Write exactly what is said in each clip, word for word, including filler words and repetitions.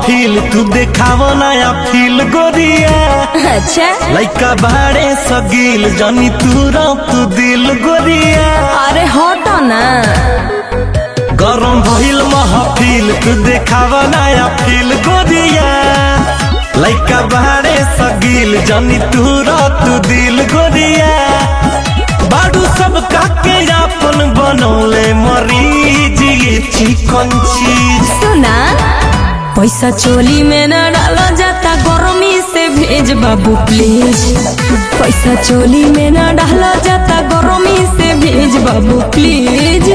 महफिल तू देखावो नया फील गोरिया। अच्छा लइका बाड़े सगील जानी तू तू दिल गोरिया। अरे हटो ना गरम भइल महफिल तू देखावो नया फील गोरिया। लइका बाड़े सगील जानी तू तू दिल गोरिया। बाडू सब काके अपन बनौले मरीज ये चिकन चीज। सुना पैसा चोली में न डाला जाता गर्मी से भेज बाबू प्लीज। पैसा चोली में न डाला जाता गर्मी से भेज बाबू प्लीज।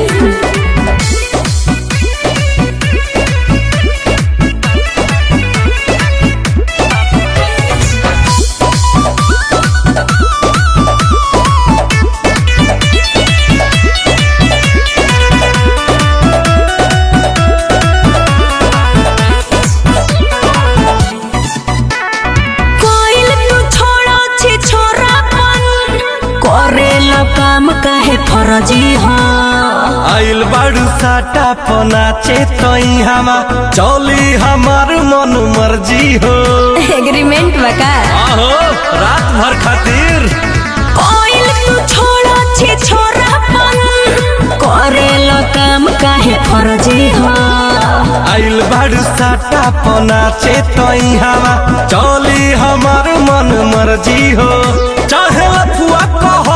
काम काहे फरजी हो आइल बाड़ू साटा पनाचे तई हमा चौली हमार मन मर्जी हो। एग्रीमेंट बका आहो रात भर खातिर कोइल तू छोड़ा छे छोरापन करेला काम काहे फरजी हो। आइल बाड़ू साटा पनाचे तई हमा चौली हमार मन मर्जी हो। चाहे लफुआ कहो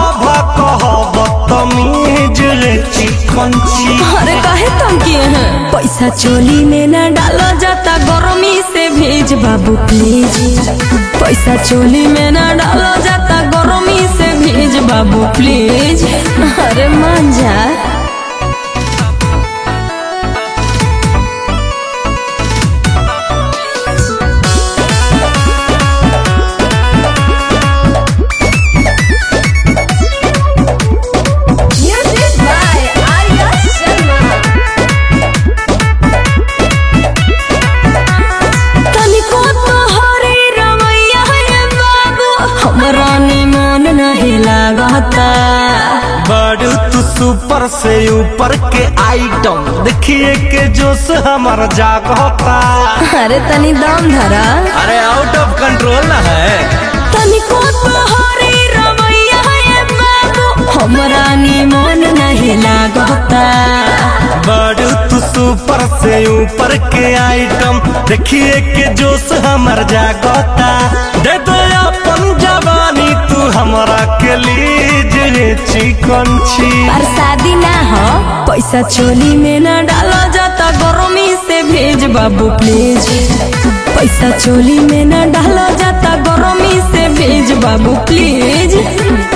अरे काहे तुम किए हैं पैसा चोली में न डाला जाता गर्मी से भेज बाबू प्लीज। पैसा चोली में न डाला जाता गर्मी से भेज बाबू प्लीज। अरे मान जा बड़ू तू सुपर से ऊपर के आइटम देखिए के जोश हमारा जागता। अरे तनी दम धरा अरे आउट ऑफ कंट्रोल ना है तनी को तोहरे रवैया है बाबू हमरा मन नहीं लागता। बड़ू तू सुपर से ऊपर के आइटम देखिए के जोश हमार जागता। दे दो अपन जवानी तू हमरा के लीज रे चिकन छी। पर शादी ना हो पैसा चोली में न डाला जाता गर्मी से भेज बाबू प्लीज। पैसा चोली में न डाला जाता गर्मी से भेज बाबू प्लीज।